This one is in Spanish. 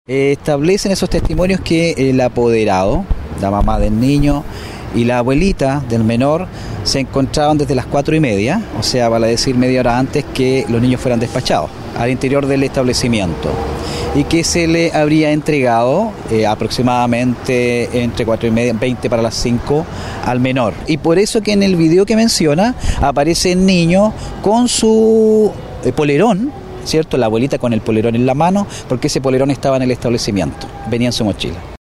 Establecen esos testimonios que el apoderado, la mamá del niño y la abuelita del menor se encontraban desde las 4:30, o sea, vale decir media hora antes que los niños fueran despachados al interior del establecimiento, y que se le habría entregado aproximadamente entre 4:30 y 20 para las 5 al menor. Y por eso que en el video que menciona aparece el niño con su polerón, ¿cierto? La abuelita con el polerón en la mano, porque ese polerón estaba en el establecimiento, venía en su mochila.